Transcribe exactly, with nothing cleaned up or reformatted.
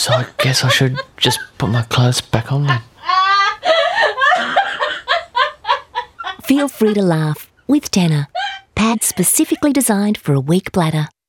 So I guess I should just put my clothes back on then. Feel free to laugh with Tenor. Pads specifically designed for a weak bladder.